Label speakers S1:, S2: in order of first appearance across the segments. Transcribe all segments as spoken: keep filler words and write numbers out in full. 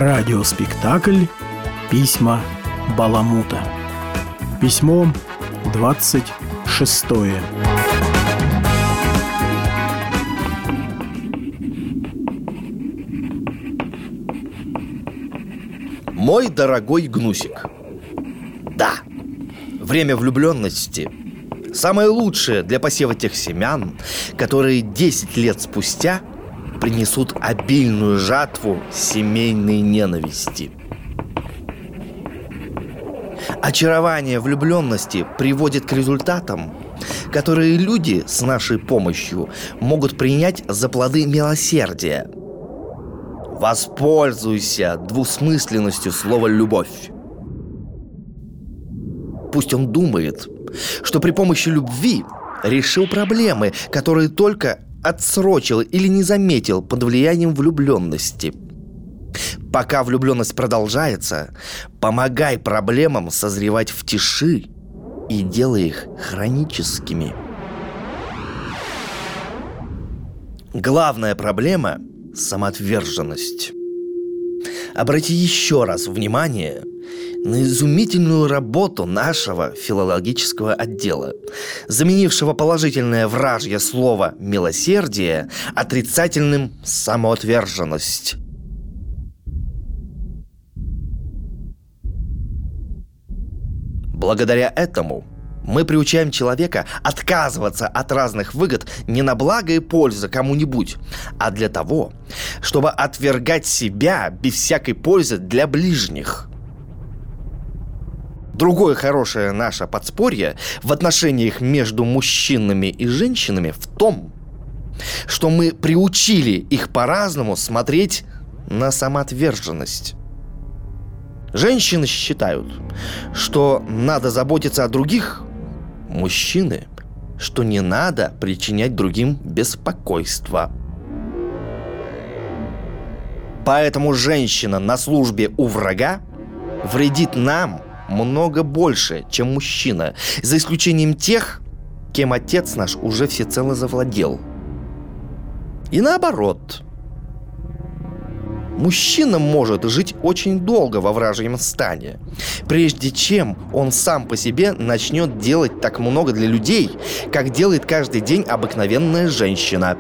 S1: Радиоспектакль «Письма Баламута». Письмо двадцать шестое.
S2: Мой дорогой Гнусик, да, время влюбленности самое лучшее для посева тех семян, которые десять лет спустя принесут обильную жатву семейной ненависти. Очарование влюбленности приводит к результатам, которые люди с нашей помощью могут принять за плоды милосердия. Воспользуйся двусмысленностью слова «любовь». Пусть он думает, что при помощи любви решил проблемы, которые только отсрочил или не заметил под влиянием влюбленности. Пока влюбленность продолжается, помогай проблемам созревать в тиши и делай их хроническими. Главная проблема – самоотверженность. Обрати еще раз внимание на изумительную работу нашего филологического отдела, заменившего положительное вражье слово «милосердие» отрицательным «самоотверженность». Благодаря этому мы приучаем человека отказываться от разных выгод не на благо и пользу кому-нибудь, а для того, чтобы отвергать себя без всякой пользы для ближних. Другое хорошее наше подспорье в отношениях между мужчинами и женщинами в том, что мы приучили их по-разному смотреть на самоотверженность. Женщины считают, что надо заботиться о других, мужчины, что не надо причинять другим беспокойство. Поэтому женщина на службе у врага вредит нам много больше, чем мужчина, за исключением тех, кем отец наш уже всецело завладел. И наоборот. Мужчина может жить очень долго во вражьем стане, прежде чем он сам по себе начнет делать так много для людей, как делает каждый день обыкновенная женщина.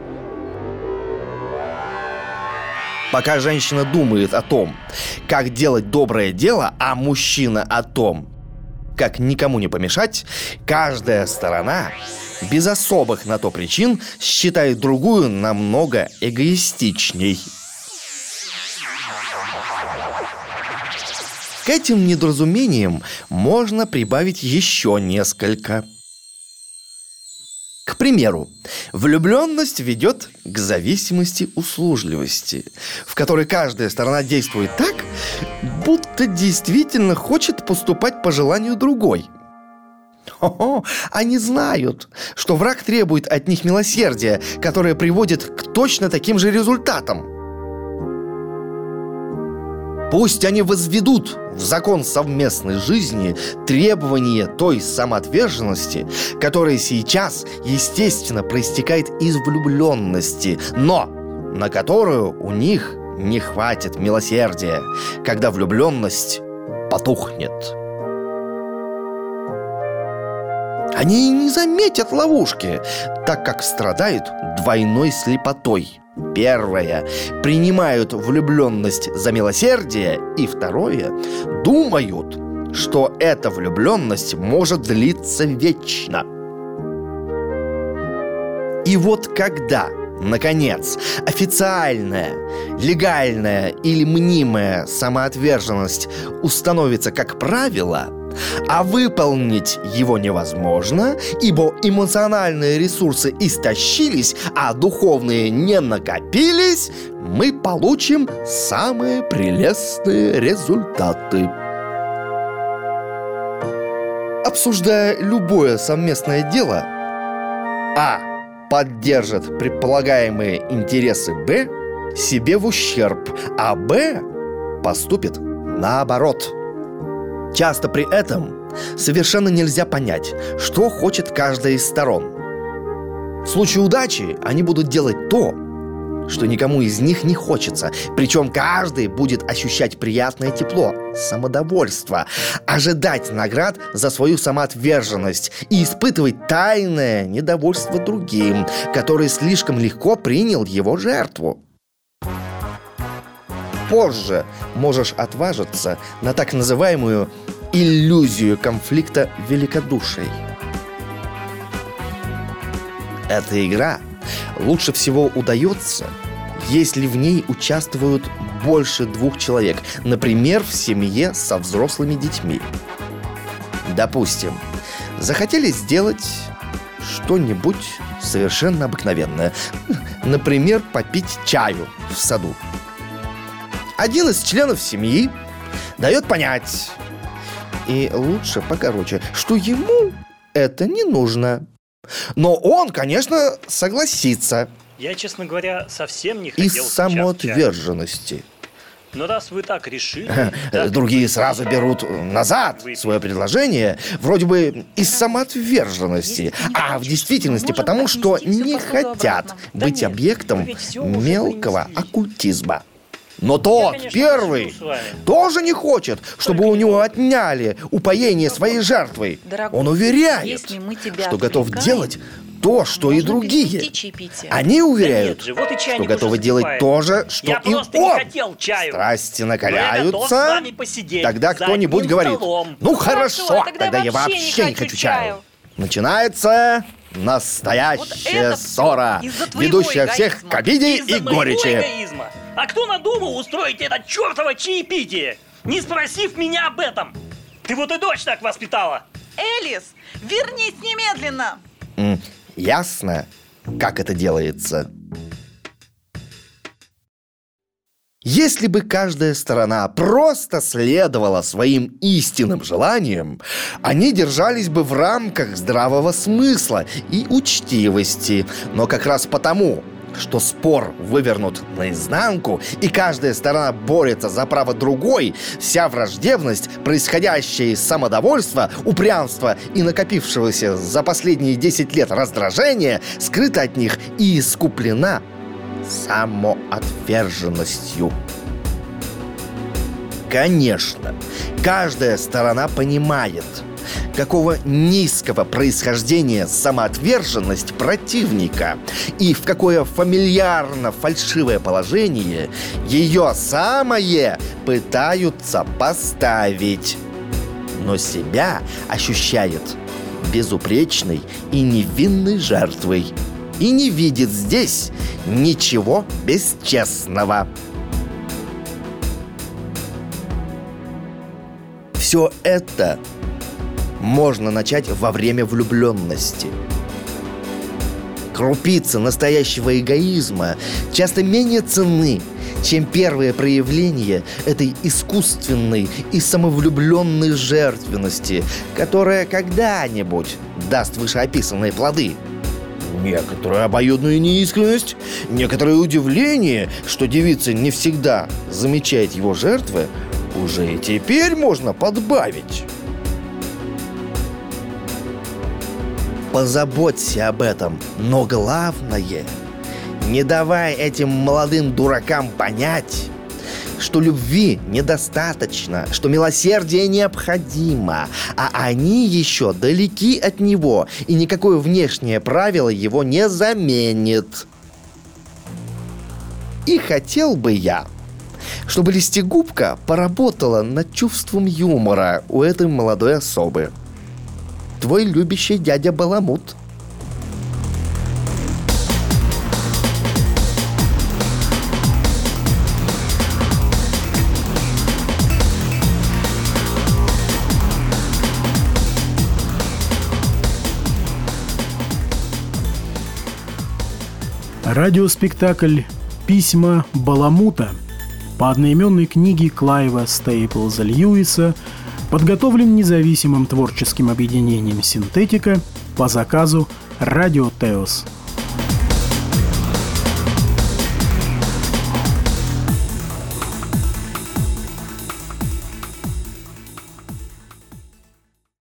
S2: Пока женщина думает о том, как делать доброе дело, а мужчина о том, как никому не помешать, каждая сторона, без особых на то причин, считает другую намного эгоистичней. К этим недоразумениям можно прибавить еще несколько. К примеру, влюбленность ведет к зависимости услужливости, в которой каждая сторона действует так, будто действительно хочет поступать по желанию другой. Хо-хо, они знают, что враг требует от них милосердия, которое приводит к точно таким же результатам. Пусть они возведут в закон совместной жизни требования той самоотверженности, которая сейчас, естественно, проистекает из влюбленности, но на которую у них не хватит милосердия, когда влюбленность потухнет. Они и не заметят ловушки, так как страдают двойной слепотой. Первое – принимают влюбленность за милосердие, и второе – думают, что эта влюбленность может длиться вечно. И вот когда, наконец, официальная, легальная или мнимая самоотверженность установится как правило, а выполнить его невозможно, ибо эмоциональные ресурсы истощились, а духовные не накопились, мы получим самые прелестные результаты. Обсуждая любое совместное дело, А поддержит предполагаемые интересы Б себе в ущерб, а Б поступит наоборот. Часто при этом совершенно нельзя понять, что хочет каждая из сторон. В случае удачи они будут делать то, что никому из них не хочется. Причем каждый будет ощущать приятное тепло, самодовольство, ожидать наград за свою самоотверженность и испытывать тайное недовольство другим, который слишком легко принял его жертву. Позже можешь отважиться на так называемую иллюзию конфликта великодуший. Эта игра лучше всего удается, если в ней участвуют больше двух человек, например, в семье со взрослыми детьми. Допустим, захотели сделать что-нибудь совершенно обыкновенное, например, попить чаю в саду. Один из членов семьи дает понять, и лучше покороче, что ему это не нужно. Но он, конечно, согласится.
S3: Я, честно говоря, совсем не хотел
S2: из самоотверженности.
S3: Но раз вы так решили...
S2: Другие сразу берут назад свое предложение, вроде бы из самоотверженности, а в действительности потому, что не хотят быть объектом мелкого оккультизма. Но тот, я, конечно, первый, тоже не хочет, чтобы Только у него отняли упоение своей жертвой. Дорогой, он уверяет, что готов делать то, что и другие. Они уверяют, да же, вот что готовы делать то же, что я и он. Страсти накаляются, тогда кто-нибудь говорит: ну хорошо, хорошо тогда, тогда я вообще не хочу чаю. Начинается настоящая вот ссора, ведущая эгоизма. Всех к обиде и горечи.
S3: А кто надумал устроить это чертово чаепитие, не спросив меня об этом? Ты вот и дочь так воспитала.
S4: Элис, вернись немедленно.
S2: М, ясно, как это делается. Если бы каждая сторона просто следовала своим истинным желаниям, они держались бы в рамках здравого смысла и учтивости. Но как раз потому, что спор вывернут наизнанку, и каждая сторона борется за право другой, вся враждебность, происходящая из самодовольства, упрямства и накопившегося за последние десять лет раздражения, скрыта от них и искуплена самоотверженностью. Конечно, каждая сторона понимает, какого низкого происхождения самоотверженность противника и в какое фамильярно-фальшивое положение ее самое пытаются поставить. Но себя ощущает безупречной и невинной жертвой и не видит здесь ничего бесчестного. Все это можно начать во время влюбленности. Крупицы настоящего эгоизма часто менее ценны, чем первые проявления этой искусственной и самовлюбленной жертвенности, которая когда-нибудь даст вышеописанные плоды. Некоторая обоюдная неискренность, некоторое удивление, что девица не всегда замечает его жертвы, уже и теперь можно подбавить. Позаботься об этом, но главное, не давай этим молодым дуракам понять, что любви недостаточно, что милосердие необходимо, а они еще далеки от него, и никакое внешнее правило его не заменит. И хотел бы я, чтобы Листегубка поработала над чувством юмора у этой молодой особы. Твой любящий дядя Баламут.
S1: Радиоспектакль «Письма Баламута» по одноименной книге Клайва Стейплза Льюиса подготовлен независимым творческим объединением «Синтетика» по заказу «Радио Теос».